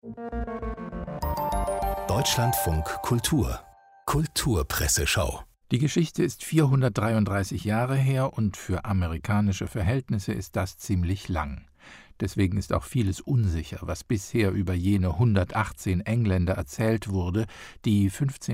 Deutschlandfunk Kultur Kulturpresseschau. Die Geschichte ist 433 Jahre her und für amerikanische Verhältnisse ist das ziemlich lang. Deswegen ist auch vieles unsicher, was bisher über jene 118 Engländer erzählt wurde, die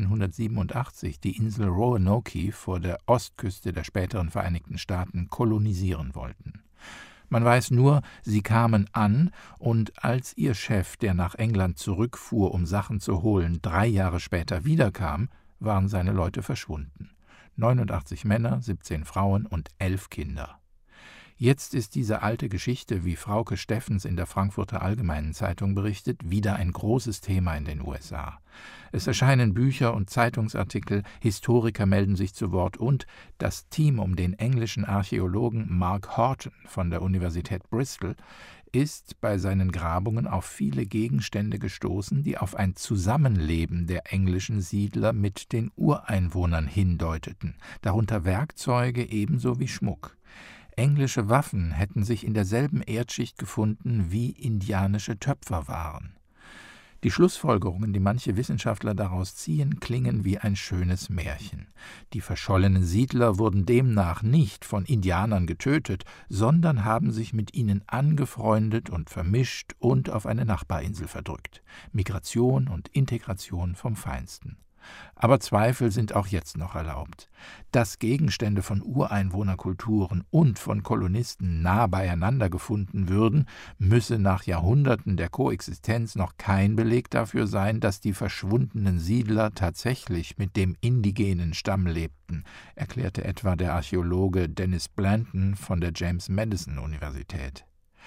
1587 die Insel Roanoke vor der Ostküste der späteren Vereinigten Staaten kolonisieren wollten. Man weiß nur, sie kamen an, und als ihr Chef, der nach England zurückfuhr, um Sachen zu holen, 3 Jahre später wiederkam, waren seine Leute verschwunden. 89 Männer, 17 Frauen und 11 Kinder. Jetzt ist diese alte Geschichte, wie Frauke Steffens in der Frankfurter Allgemeinen Zeitung berichtet, wieder ein großes Thema in den USA. Es erscheinen Bücher und Zeitungsartikel, Historiker melden sich zu Wort und das Team um den englischen Archäologen Mark Horton von der Universität Bristol ist bei seinen Grabungen auf viele Gegenstände gestoßen, die auf ein Zusammenleben der englischen Siedler mit den Ureinwohnern hindeuteten, darunter Werkzeuge ebenso wie Schmuck. Englische Waffen hätten sich in derselben Erdschicht gefunden, wie indianische Töpfer waren. Die Schlussfolgerungen, die manche Wissenschaftler daraus ziehen, klingen wie ein schönes Märchen. Die verschollenen Siedler wurden demnach nicht von Indianern getötet, sondern haben sich mit ihnen angefreundet und vermischt und auf eine Nachbarinsel verdrückt. Migration und Integration vom Feinsten. Aber Zweifel sind auch jetzt noch erlaubt. Dass Gegenstände von Ureinwohnerkulturen und von Kolonisten nah beieinander gefunden würden, müsse nach Jahrhunderten der Koexistenz noch kein Beleg dafür sein, dass die verschwundenen Siedler tatsächlich mit dem indigenen Stamm lebten, erklärte etwa der Archäologe Dennis Blanton von der James Madison Universität.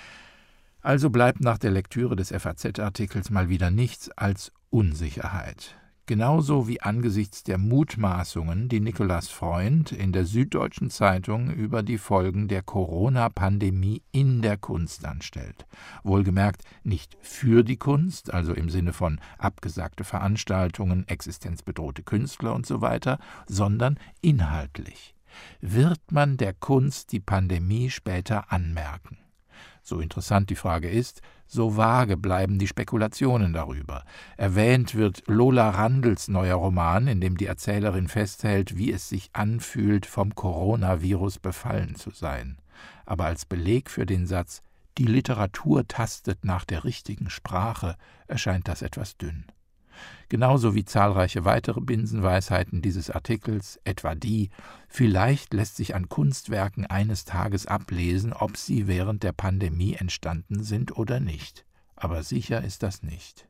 Also bleibt nach der Lektüre des FAZ-Artikels mal wieder nichts als Unsicherheit. Genauso wie angesichts der Mutmaßungen, die Nikolaus Freund in der Süddeutschen Zeitung über die Folgen der Corona-Pandemie in der Kunst anstellt. Wohlgemerkt nicht für die Kunst, also im Sinne von abgesagte Veranstaltungen, existenzbedrohte Künstler usw., sondern inhaltlich. Wird man der Kunst die Pandemie später anmerken? So interessant die Frage ist, so vage bleiben die Spekulationen darüber. Erwähnt wird Lola Randls neuer Roman, in dem die Erzählerin festhält, wie es sich anfühlt, vom Coronavirus befallen zu sein. Aber als Beleg für den Satz, die Literatur tastet nach der richtigen Sprache, erscheint das etwas dünn. Genauso wie zahlreiche weitere Binsenweisheiten dieses Artikels, etwa die, vielleicht lässt sich an Kunstwerken eines Tages ablesen, ob sie während der Pandemie entstanden sind oder nicht. Aber sicher ist das nicht.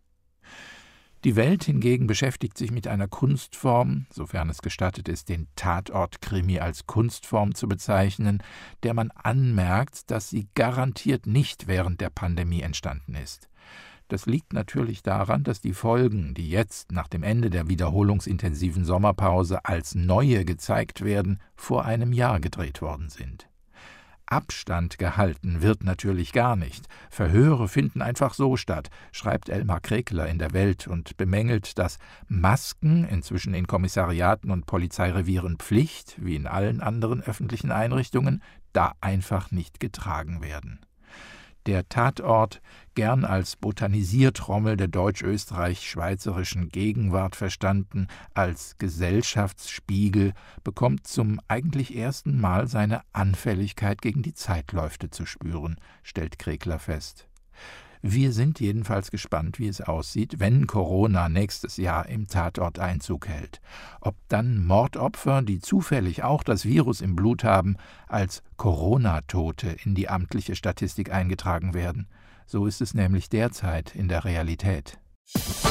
Die Welt hingegen beschäftigt sich mit einer Kunstform, sofern es gestattet ist, den Tatort-Krimi als Kunstform zu bezeichnen, der man anmerkt, dass sie garantiert nicht während der Pandemie entstanden ist. Das liegt natürlich daran, dass die Folgen, die jetzt nach dem Ende der wiederholungsintensiven Sommerpause als neue gezeigt werden, vor einem Jahr gedreht worden sind. Abstand gehalten wird natürlich gar nicht. Verhöre finden einfach so statt, schreibt Elmar Krekler in der Welt und bemängelt, dass Masken, inzwischen in Kommissariaten und Polizeirevieren Pflicht, wie in allen anderen öffentlichen Einrichtungen, da einfach nicht getragen werden. Der Tatort, gern als Botanisiertrommel der deutsch-österreich-schweizerischen Gegenwart verstanden, als Gesellschaftsspiegel, bekommt zum eigentlich ersten Mal seine Anfälligkeit gegen die Zeitläufte zu spüren, stellt Krekler fest. Wir sind jedenfalls gespannt, wie es aussieht, wenn Corona nächstes Jahr im Tatort Einzug hält. Ob dann Mordopfer, die zufällig auch das Virus im Blut haben, als Corona-Tote in die amtliche Statistik eingetragen werden. So ist es nämlich derzeit in der Realität.